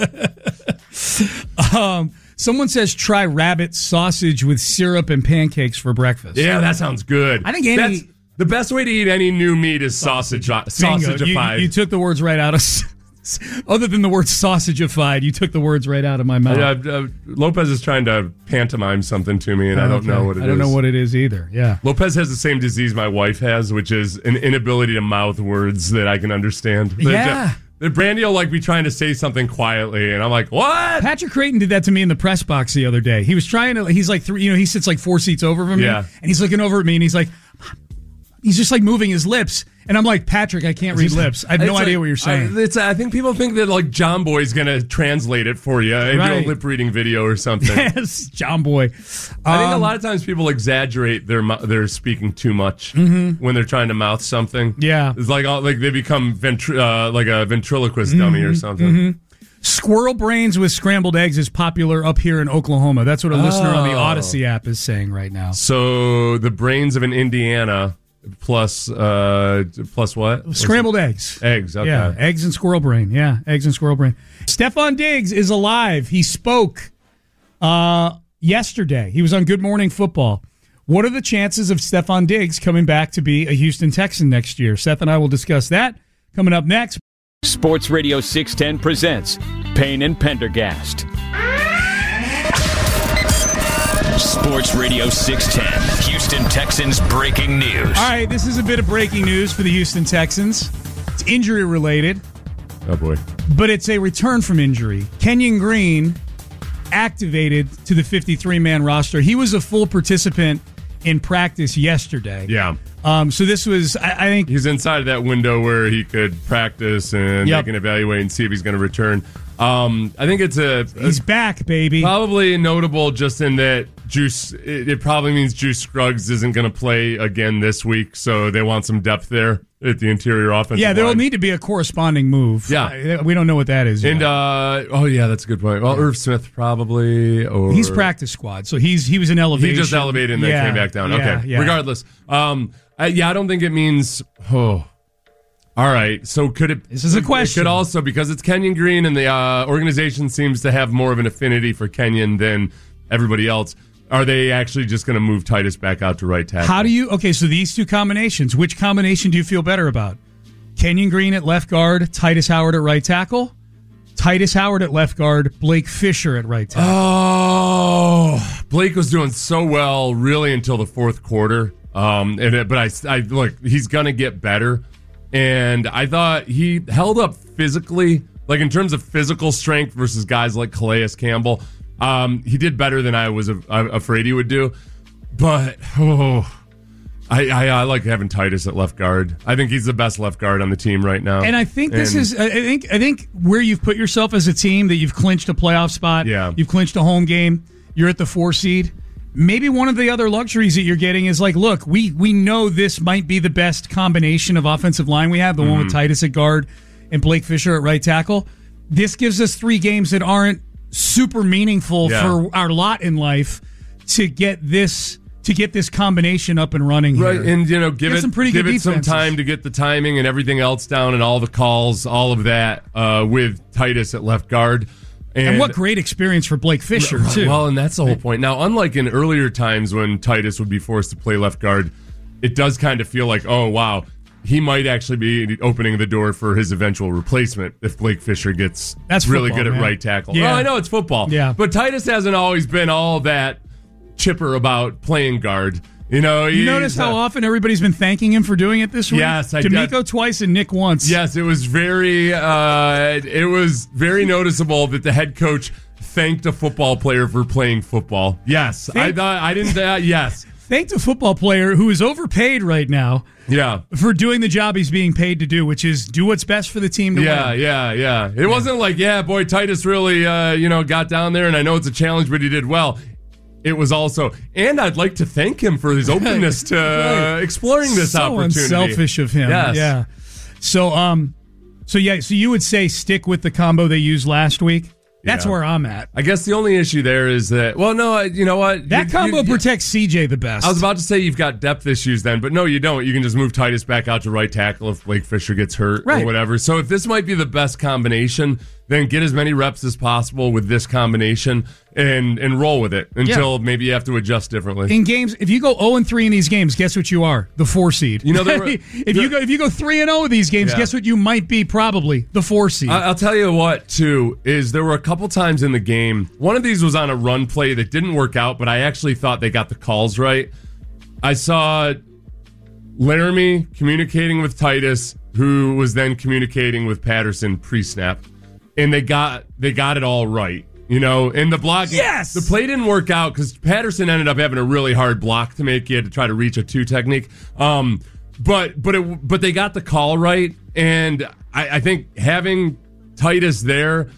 Um, someone says try rabbit sausage with syrup and pancakes for breakfast. Yeah, that sounds good. I think any That's, the best way to eat any new meat is sausage. Sausagified. You, you took the words right out of. Other than the word sausagified, you took the words right out of my mouth. Uh, uh, Lopez is trying to pantomime something to me, and oh, I don't okay. know what it is. I don't know what it is either. Yeah. Lopez has the same disease my wife has, which is an inability to mouth words that I can understand. Yeah. The Brandy will like be trying to say something quietly, and I'm like, "What?" Patrick Creighton did that to me in the press box the other day. He was trying to. He's like three. You know, he sits like four seats over from me, yeah. and he's looking over at me, and he's like, he's just like moving his lips, and I'm like, Patrick, I can't read lips. I have no like, idea what you're saying. I, it's, I think people think that like John Boy's gonna translate it for you and Right. do a lip reading video or something. Yes, John Boy. Um, I think a lot of times people exaggerate their mou- their speaking too much mm-hmm. when they're trying to mouth something. Yeah, it's like all, like they become ventri- uh, like a ventriloquist mm-hmm. dummy or something. Mm-hmm. Squirrel brains with scrambled eggs is popular up here in Oklahoma. That's what a oh. listener on the Odyssey app is saying right now. So the brains of an Indiana plus uh, plus what? Scrambled eggs. Eggs. Okay. Yeah, eggs and squirrel brain. Yeah, eggs and squirrel brain. Stefon Diggs is alive. He spoke uh, yesterday. He was on Good Morning Football. What are the chances of Stefon Diggs coming back to be a Houston Texan next year? Seth and I will discuss that coming up next. Sports Radio six ten presents Payne and Pendergast. Sports Radio six ten, Houston Texans breaking news. All right, this is a bit of breaking news for the Houston Texans. It's injury related. Oh, boy. But it's a return from injury. Kenyon Green activated to the fifty-three man roster. He was a full participant in practice yesterday. Yeah. Um, so this was, I, I think... He's inside of that window where he could practice and Yep. they can evaluate and see if he's going to return. Um, I think it's a... He's back, baby. Probably notable just in that Juice. It, it probably means Juice Scruggs isn't going to play again this week, so they want some depth there at the interior offensive Yeah, there will line. need to be a corresponding move. Yeah. We don't know what that is yet. And, uh, oh, yeah, that's a good point. Well, Irv Smith probably. Or He's practice squad, so he's he was in elevation. He just elevated and then Yeah, came back down. yeah, Okay, yeah. regardless. Um, I, yeah, I don't think it means, oh. All right, so could it... This is a question. It could also, because it's Kenyon Green and the uh, organization seems to have more of an affinity for Kenyon than everybody else, are they actually just going to move Titus back out to right tackle? How do you... Okay, so these two combinations, which combination do you feel better about? Kenyon Green at left guard, Titus Howard at right tackle? Titus Howard at left guard, Blake Fisher at right tackle? Oh, Blake was doing so well really until the fourth quarter. Um, and it, But I, I look, he's going to get better. And I thought he held up physically, like in terms of physical strength versus guys like Calais Campbell. Um, he did better than I was a, afraid he would do. But, oh, I, I, I like having Titus at left guard. I think he's the best left guard on the team right now. And I think this And- is, I think, I think where you've put yourself as a team, that you've clinched a playoff spot, Yeah. you've clinched a home game, you're at the four seed. Maybe one of the other luxuries that you're getting is like, look, we we know this might be the best combination of offensive line we have, the one with Titus at guard and Blake Fisher at right tackle. This gives us three games that aren't super meaningful Yeah. for our lot in life to get this to get this combination up and running here. Right, and you know, give Get it some pretty give good it some defenses. time to get the timing and everything else down, and all the calls, all of that, uh, with Titus at left guard. And, what great experience for Blake Fisher, too. Well, and that's the whole point. Now, unlike in earlier times when Titus would be forced to play left guard, it does kind of feel like, oh, wow, he might actually be opening the door for his eventual replacement if Blake Fisher gets That's really football, good at man. right tackle. Yeah. Well, I know it's football. Yeah. But Titus hasn't always been all that chipper about playing guard. You know, You he's, notice how uh, often everybody's been thanking him for doing it this week? Yes, I D'Amico twice and Nick once. Yes, it was very uh, it was very noticeable that the head coach thanked a football player for playing football. Yes, I Thank- thought I didn't. Uh, yes, Thanked a football player who is overpaid right now yeah, for doing the job he's being paid to do, which is do what's best for the team to yeah, win. yeah, yeah. It wasn't like, yeah, boy, Titus really, uh, you know, got down there, and I know it's a challenge, but he did well. It was also, and I'd like to thank him for his openness to uh, exploring this so opportunity. unselfish of him. Yes. Yeah. So, um, so yeah, so you would say stick with the combo they used last week. That's Yeah. where I'm at. I guess the only issue there is that, well, no, I- you know what? That You- combo you- protects C J the best. I was about to say you've got depth issues then, but no, you don't. You can just move Titus back out to right tackle if Blake Fisher gets hurt Right. or whatever. So if this might be the best combination, then get as many reps as possible with this combination and and roll with it until maybe you have to adjust differently. in games, if you go zero and three in these games, guess what you are? The four seed. You know, there were- if you go if you go three and zero in these games, Yeah. guess what you might be? Probably the four seed. I- I'll tell you what, too, is there were a couple times in the game. One of these was on a run play that didn't work out, but I actually thought they got the calls right. I saw Laramie communicating with Titus, who was then communicating with Patterson pre-snap, and they got they got it all right. You know, and the block. Yes! The play didn't work out because Patterson ended up having a really hard block to make. He had to try to reach a two technique. Um, but but it, but they got the call right, and I, I think having Titus there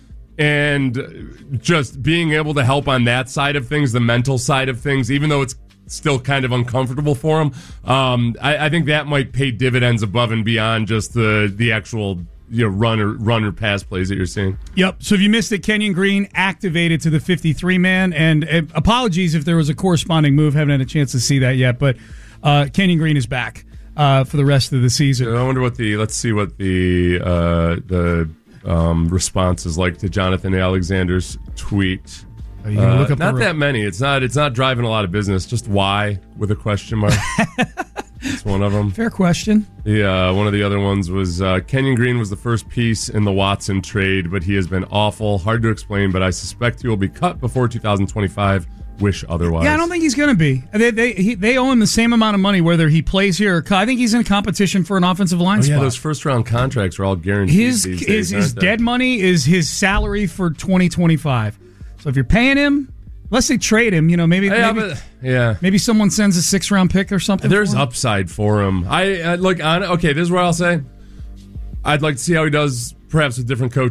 and just being able to help on that side of things, the mental side of things, even though it's still kind of uncomfortable for him, um, I, I think that might pay dividends above and beyond just the the actual, you know, run or run or pass plays that you're seeing. Yep. So if you missed it, Kenyon Green activated to the fifty-three man, and uh, apologies if there was a corresponding move. Haven't had a chance to see that yet, but uh, Kenyon Green is back uh, for the rest of the season. I wonder what the let's see what the uh, the um, response is like to Jonathan Alexander's tweet. Are you gonna Uh, look up not the re- that many. It's not. It's not driving a lot of business. Just why with a question mark. It's one of them. Fair question. Yeah, one of the other ones was uh, Kenyon Green was the first piece in the Watson trade, but he has been awful. Hard to explain, but I suspect he will be cut before two thousand twenty-five. Wish otherwise. Yeah, I don't think he's going to be. They they he, they owe him the same amount of money whether he plays here or. I think he's in competition for an offensive line Oh, spot. yeah, those first round contracts are all guaranteed. his these his, days, his aren't they? dead money is his salary for twenty twenty-five. So if you're paying him, unless they trade him, you know, maybe Yeah, maybe, but- yeah. maybe someone sends a six round pick or something. There's for him. upside for him. I, I look on. Okay, this is what I'll say. I'd like to see how he does, perhaps with different coaching.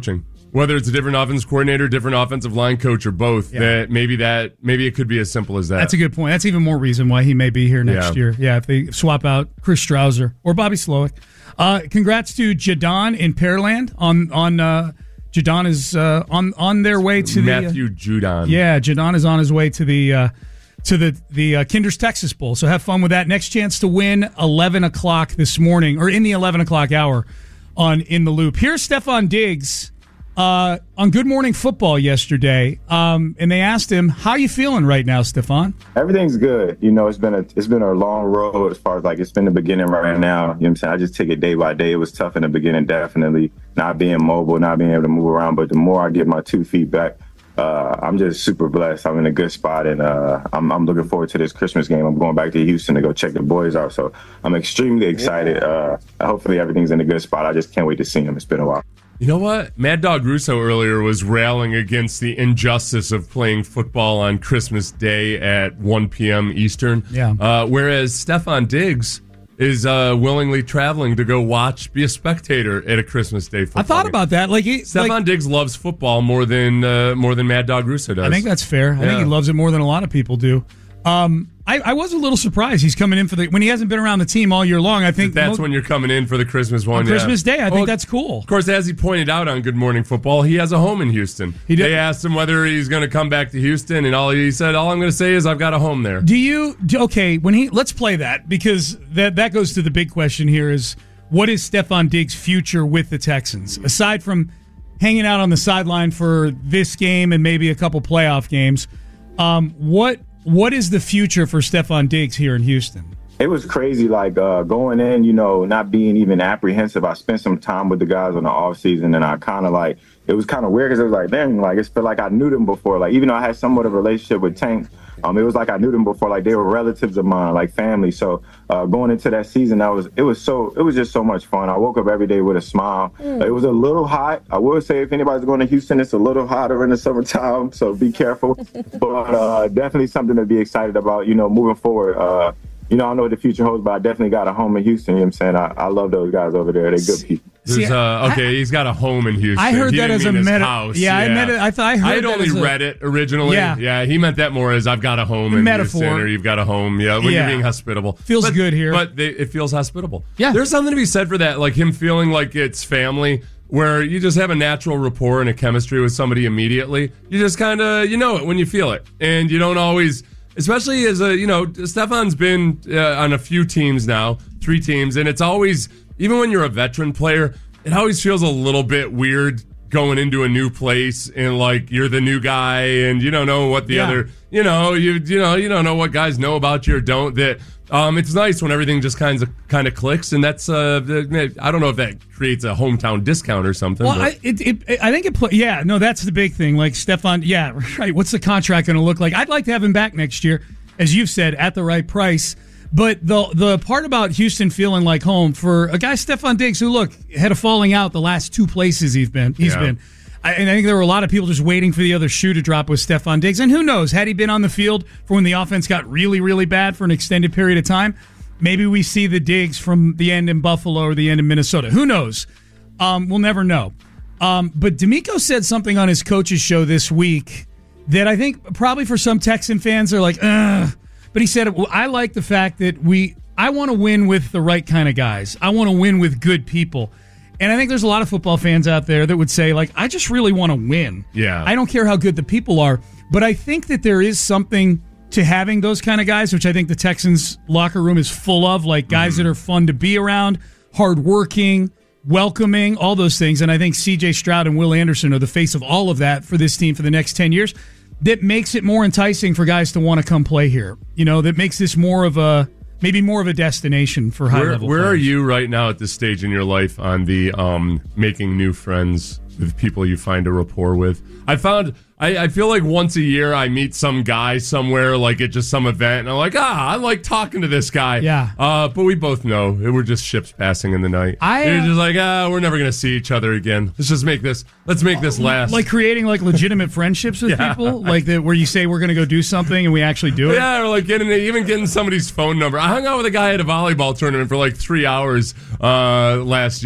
whether it's a different offensive coordinator, different offensive line coach, or both, yeah. that maybe that maybe it could be as simple as that. That's a good point. That's even more reason why he may be here next yeah. year. Yeah, if they swap out Chris Strouser or Bobby Slowick. Uh, congrats to Jadon in Pearland on on uh, Jadon is uh, on on their way to Matthew the Matthew Judon. Yeah, Jadon is on his way to the uh, to the the uh, Kinder's Texas Bowl. So have fun with that. Next chance to win eleven o'clock this morning, or in the eleven o'clock hour on In the Loop. Here's Stefon Diggs uh, on Good Morning Football yesterday, um, and they asked him, "How you feeling right now, Stefon?" Everything's good. You know, it's been a it's been a long road as far as like it's been the beginning right now. You know what I'm saying? I just take it day by day. It was tough in the beginning, definitely not being mobile, not being able to move around. But the more I get my two feet back, uh, I'm just super blessed. I'm in a good spot, and uh, I'm I'm looking forward to this Christmas game. I'm going back to Houston to go check the boys out, so I'm extremely excited. Uh, hopefully, everything's in a good spot. I just can't wait to see them. It's been a while. You know what? Mad Dog Russo earlier was railing against the injustice of playing football on Christmas Day at one p.m. Eastern. Yeah. Uh, whereas Stefon Diggs is uh, willingly traveling to go watch, be a spectator at a Christmas Day football I thought game. about that. Like he, Stefon like, Diggs loves football more than uh, more than Mad Dog Russo does. I think that's fair. I yeah. think he loves it more than a lot of people do. Um, I, I was a little surprised he's coming in for the when he hasn't been around the team all year long. I think that's mo- when you're coming in for the Christmas one. on yeah. Christmas Day. I well, think that's cool. Of course, as he pointed out on Good Morning Football, he has a home in Houston. He did. They asked him whether he's going to come back to Houston, and all he said, "All I'm going to say is I've got a home there." Do you do, okay? When he let's play that because that that goes to the big question here: is what is Stefon Diggs' future with the Texans aside from hanging out on the sideline for this game and maybe a couple playoff games? Um, what What is the future for Stefon Diggs here in Houston? It was crazy, like uh, going in, you know, not being even apprehensive. I spent some time with the guys on the off season, and I kind of like, it was kind of weird because it was like, dang, like it felt like I knew them before. Like even though I had somewhat of a relationship with Tank, um, it was like I knew them before. Like they were relatives of mine, like family. So uh, going into that season, that was it was so it was just so much fun. I woke up every day with a smile. Mm. It was a little hot. I will say if anybody's going to Houston, it's a little hotter in the summertime, so be careful. But uh, definitely something to be excited about. You know, moving forward. Uh, You know, I don't know what the future holds, but I definitely got a home in Houston. You know what I'm saying? I, I love those guys over there. They're good people. See, uh, okay, I, he's got a home in Houston. I heard he that as a mean meta. house. Yeah, yeah, I meant it. I thought I heard. I had that only as a, read it originally. Yeah. yeah, he meant that more as I've got a home in Metaphor. Houston, or you've got a home. Yeah, when yeah. you're being hospitable, feels but, good here. But they, it feels hospitable. Yeah, there's something to be said for that, like him feeling like it's family. Where you just have a natural rapport and a chemistry with somebody immediately. You just kind of, you know it when you feel it. And you don't always, especially as a, you know, Stefon's been uh, on a few teams now, three teams, and it's always, even when you're a veteran player, it always feels a little bit weird going into a new place and like you're the new guy and you don't know what the yeah. other, you know, you you know, you don't know what guys know about you or don't. That um, it's nice when everything just kind of kind of clicks, and that's uh, I don't know if that creates a hometown discount or something. Well, but. I, it, it, I think it. Play, yeah, no, that's the big thing. Like Stefon, yeah, right. What's the contract going to look like? I'd like to have him back next year, as you've said, at the right price. But the the part about Houston feeling like home for a guy, Stefon Diggs, who look had a falling out the last two places he's been. He's Yeah. been. I, and I think there were a lot of people just waiting for the other shoe to drop with Stefon Diggs. And who knows, had he been on the field for when the offense got really, really bad for an extended period of time, maybe we see the Diggs from the end in Buffalo or the end in Minnesota. Who knows? Um, we'll never know. Um, but D'Amico said something on his coach's show this week that I think probably for some Texan fans are like, ugh. But he said, well, I like the fact that we, I want to win with the right kind of guys. I want to win with good people. And I think there's a lot of football fans out there that would say, like, I just really want to win. Yeah. I don't care how good the people are. But I think that there is something to having those kind of guys, which I think the Texans locker room is full of, like guys mm-hmm. that are fun to be around, hardworking, welcoming, all those things. And I think C J Stroud and Will Anderson are the face of all of that for this team for the next ten years. That makes it more enticing for guys to want to come play here. You know, that makes this more of a, maybe more of a destination for high where, level Where players. are you right now at this stage in your life on the um, making new friends with people you find a rapport with? I found, I, I feel like once a year I meet some guy somewhere, like at just some event, and I'm like, ah, I like talking to this guy. Yeah. Uh, but we both know we're just ships passing in the night. I, uh, You're just like, ah, we're never going to see each other again. Let's just make this, let's make this last. Like creating like legitimate friendships with Yeah. people, like that where you say we're going to go do something and we actually do it. Yeah, or like getting even getting somebody's phone number. I hung out with a guy at a volleyball tournament for like three hours uh, last year.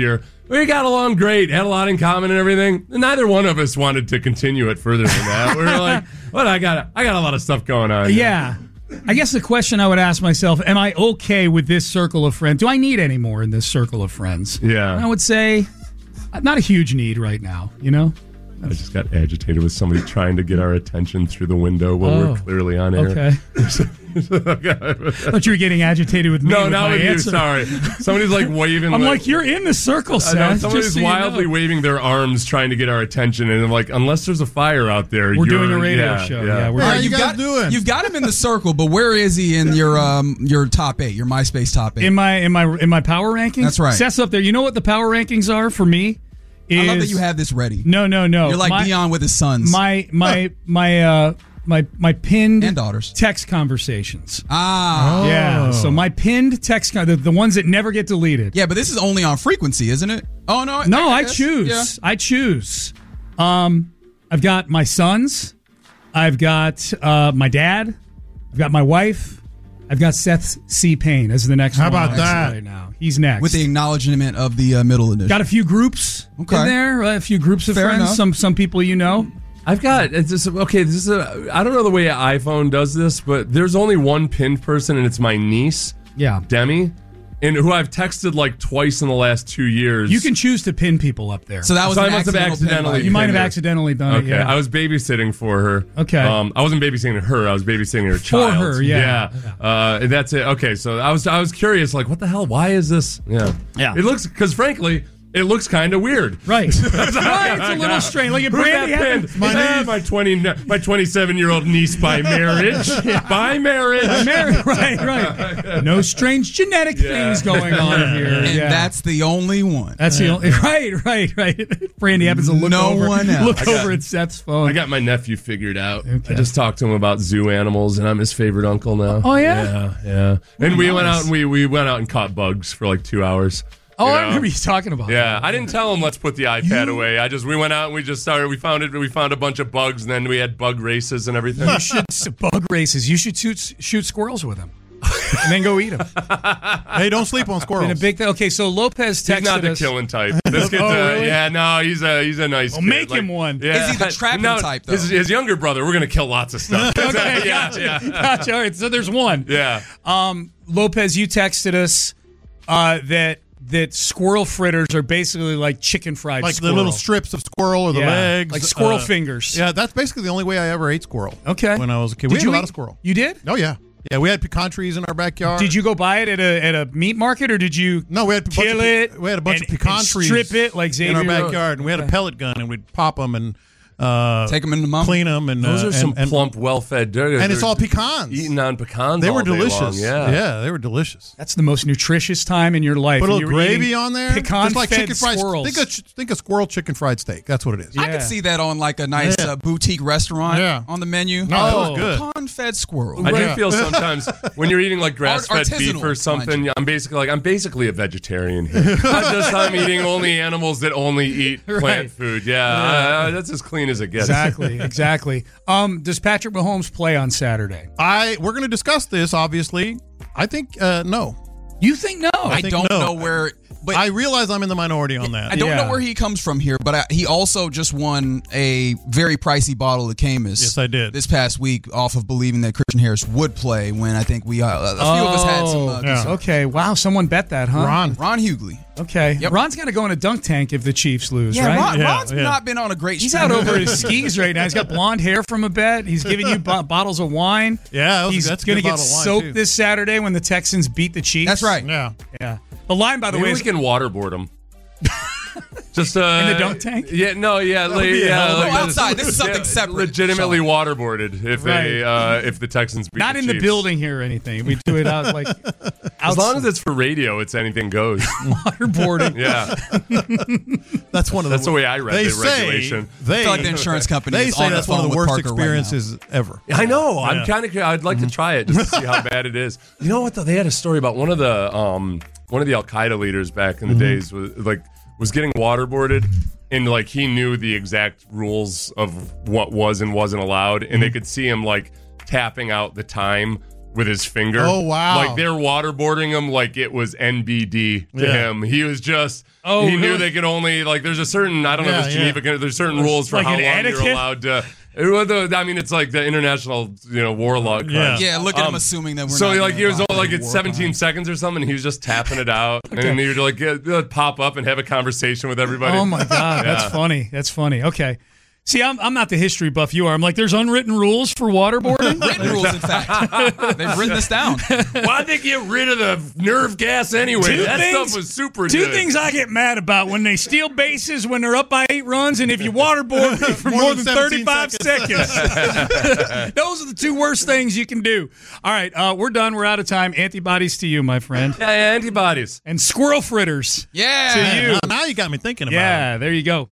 we got along great, had a lot in common and everything. Neither one of us wanted to continue it further than that. We were like, "What? I got, I got a lot of stuff going on." Yeah. I guess the question I would ask myself, am I okay with this circle of friends? Do I need any more in this circle of friends? Yeah. And I would say, not a huge need right now, you know? I just got agitated with somebody trying to get our attention through the window while Oh, we're clearly on air. Okay. I thought you were getting agitated with me. No, with not my with answer. you. Sorry. Somebody's like waving. I'm like, you're in the circle, Seth. I know, just somebody's so you wildly know. waving their arms trying to get our attention, and I'm like, unless there's a fire out there, We're you're, doing a radio yeah, show. Yeah, Yeah, we're All right, doing- you've you got guys doing? you've got him in the circle, but where is he in your um your top eight, your MySpace top eight? in my in my in my power rankings. That's right. Seth's up there. You know what the power rankings are for me? Is, I love that you have this ready. No, no, no. You're like My- Dion with his sons. My my my uh my my pinned And daughters. text conversations. Ah, Yeah. So my pinned text con- the, the ones that never get deleted. yeah, but this is only on frequency, isn't it? Oh no, No, I, guess. choose. Yeah. I choose. Um, I've got my sons. I've got uh, my dad. I've got my wife. I've got Seth C. Payne as the next How one about on that? right now. He's next. With the acknowledgement of the uh, middle edition. got a few groups Okay. in there. A few groups of Fair friends. enough. Some some people you know. I've got it's just, okay. This is a, I don't know the way iPhone does this, but there's only one pinned person, and it's my niece, Yeah. Demi, and who I've texted like twice in the last two years. You can choose to pin people up there. So that was So an I must have accidental pin by accidentally. you might have pinned her. accidentally done Okay, it. Yeah. I was babysitting for her. Okay. um, I wasn't babysitting her. I was babysitting her child. her, yeah. yeah. Uh, and that's it. Okay, so I was I was curious, like, what the hell? Why is this? Yeah, Yeah. It looks because frankly, it looks kind of weird. Right. right. It's a little strange. Like if Who's Brandy that happened, pinned? Ah, my twenty my twenty seven year old niece by marriage. By marriage. By marriage. Right. Right. No strange genetic things going on here. and Yeah. that's the only one. That's the only right, right, right. Brandy happens to look No over, one else. look I got- over at Seth's phone. I got my nephew figured out. Okay. I just talked to him about zoo animals, and I'm his favorite uncle now. Oh, yeah? yeah, yeah. And Oh, we went nice. out and we we went out and caught bugs for like two hours. oh, you I know? remember you talking about. Yeah, that. I didn't tell him let's put the iPad away. I just we went out and we just started. We found it. We found a bunch of bugs, and then we had bug races and everything. You should bug races. You should shoot shoot squirrels with them, and then go eat them. Hey, don't sleep on squirrels. Been a big thing. Okay, so Lopez texted He's not the us. killing type. This kid's Oh, a, really? yeah, no, he's a he's a nice. Well, kid. make Like, him one. Yeah. Is he the trapping No, type, though? His, his younger brother. We're gonna kill lots of stuff. Okay, yeah, gotcha. yeah, Gotcha. All right, so there's one. yeah. Um, Lopez, you texted us uh, that that squirrel fritters are basically like chicken fried like squirrel. the little strips of squirrel or the Yeah, legs. like squirrel uh, fingers. Yeah, that's basically the only way I ever ate squirrel. Okay. When I was a kid. Did We had you a lot eat- of squirrel. You did? Oh, yeah. Yeah, we had pecan trees in our backyard. Did you go buy it at a at a meat market or did you No, we had a bunch kill of, it? We had a bunch and- of pecan and trees strip it like in Xavier our wrote? backyard, and we had a Okay. pellet gun, and we'd pop them and uh, Take them in the mouth. clean them, and Those uh, are some and, and, plump, well-fed dirt. and it's all pecans. Eating on pecans. They all were day delicious. long, Yeah, yeah, they were delicious. That's the most nutritious time in your life. Put a and little you were gravy eating on there. Pecan Just like fed chicken fried. squirrels. Think of think of squirrel chicken fried steak. That's what it is. I Yeah. could see that on like a nice Yeah. uh, boutique restaurant Yeah. on the menu. No, that was good. Pecan-fed squirrel. I do Yeah. feel sometimes when you're eating like grass-fed artisanal, beef or mind something, I'm basically like I'm basically a vegetarian here. Not just I'm eating only animals that only eat plant Right. food. Yeah, uh, that's as clean as it gets. Exactly, exactly. Um, does Patrick Mahomes play on Saturday? I we're going to discuss this. Obviously, I think uh, no. You think no? I think don't no. know where. But I realize I'm in the minority on that. I don't Yeah. know where he comes from here, but I, he also just won a very pricey bottle of Camus. Yes, I did. This past week, off of believing that Christian Harris would play. When I think we, uh, a few of us had some. Uh, Oh, Yeah. Okay, wow, someone bet that, huh? Ron. Ron Hughley. Okay, Yep. Ron's got to go in a dunk tank if the Chiefs lose, Yeah, right? Ron, Yeah, Ron's yeah. not been on a great. He's streak. out over his skis right now. He's got blonde hair from a bet. He's giving you bo- bottles of wine. Yeah, that was- he's that's a going to good get bottle of wine, soaked too. this Saturday when the Texans beat the Chiefs. That's right. Yeah. Yeah. The line, by the Maybe way, we is can waterboard them. Just uh, in the dunk tank. Yeah, no, yeah, like, be a yeah, hell of a- like, Go outside. This is something yeah, separate, Legitimately Sean. waterboarded if they Right. uh, if the Texans beat Not the in the Chiefs. building here or anything. We do it out like As long as it's for radio, it's anything goes. waterboarding. Yeah, That's one of the. That's the way I read they the say, regulation. They I feel like the insurance company They is say on the that's one of phone the with worst Parker right now. experiences ever. I know. Yeah. I'm kind of. I'd like to try it just to see how bad it is. You know what? Though they had a story about one of the um one of the Al Qaeda leaders back in the days was like was getting waterboarded. And like he knew the exact rules of what was and wasn't allowed, and they could see him like tapping out the time with his finger. Oh, wow. Like they're waterboarding him like it was N B D to Yeah. him. He was just, Oh, he knew really? they could only, like there's a certain, I don't know Yeah, if it's yeah. Geneva, there's certain rules for like how an long etiquette? you're allowed to. It was the- I mean, it's like the international, you know, war law crime. Yeah. Yeah, look at him Um, assuming that we're so not like gonna he was allow all, like him to it's work seventeen on. seconds or something. And he was just tapping it out, and then he would like get, uh, pop up and have a conversation with everybody. Oh my God, Yeah. that's funny. That's funny. Okay. See, I'm I'm not the history buff you are. I'm like, there's unwritten rules for waterboarding. Written rules, in fact. They've written this down. Why did they get rid of the nerve gas anyway? Two that things- stuff was super Two good. things I get mad about when they steal bases when they're up by eight runs, and if you waterboard me for More more, than than thirty-five seventeen seconds. Those are the two worst things you can do. All right, uh, we're done. We're out of time. Antibodies to you, my friend. Yeah, antibodies. And squirrel fritters. Yeah. To you. Now, now you got me thinking about it. Yeah, there you go.